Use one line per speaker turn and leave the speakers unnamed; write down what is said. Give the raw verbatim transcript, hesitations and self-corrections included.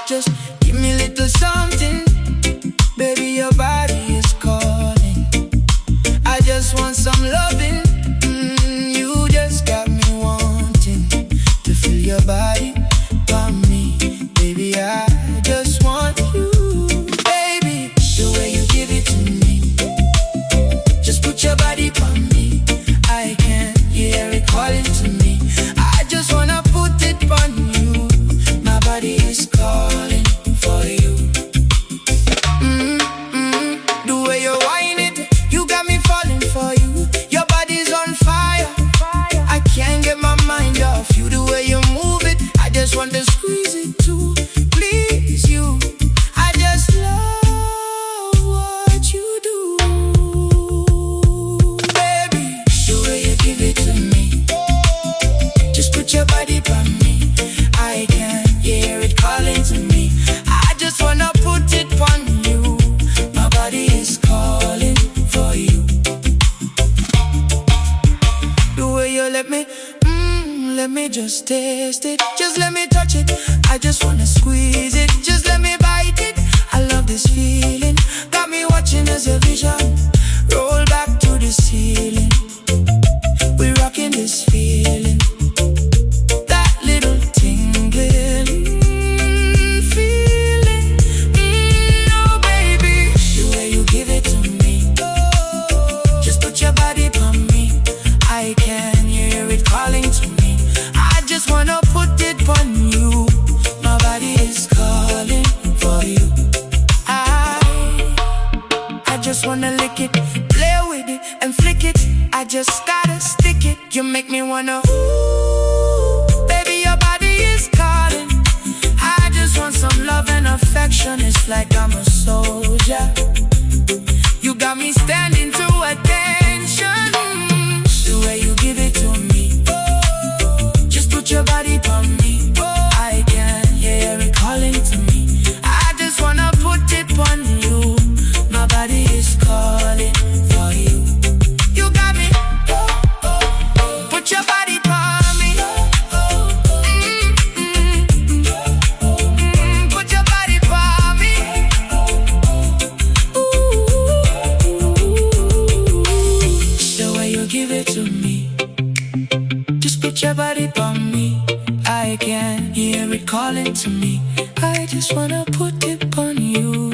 Just give me a little something. Baby, your body is calling. I just want some loving. mm, You just got me wanting to feel your body by me. Baby, I just want you. Baby, the way you give it to me, just put your body on me. I can't hear it calling to me. I just wanna put it on you. My body is calling for you. Mm-mm. The way you whine it, you got me falling for you. Your body's on fire, I can't get my mind off you. The way you move it, I just want to squeeze it too. Please you, I just love what you do. Baby, the way you give it to me, just put your body on me. I can't hear it calling to me. I just wanna put it on you. My body is calling for you. The way you let me, mm, let me just taste it. Just let me touch it. I just wanna squeeze it. Just let me bite it. I love this feeling. Got me watching as a vision roll back to the ceiling. We rocking this feeling. That little tingling mm, feeling. mm, Oh baby, the way you give it to me, just put your body on me. I can hear it calling to me. I just wanna put it on you. My body is calling for you. I I just wanna lick it, play with it and flick it. I just gotta stick it. You make me wanna ooh, baby, your body is calling. I just want some love and affection. It's like I'm a soldier. You got me standing to attention. The way you give it to me, just put your body on me. I can hear it calling to me. I just wanna put it on you. My body is calling for you. You got me. Put your body on me. Mm-mm. Mm, put your body on me. Ooh. The way you give it to me, just put your body on me. I can hear it calling to me. I just wanna put it on you.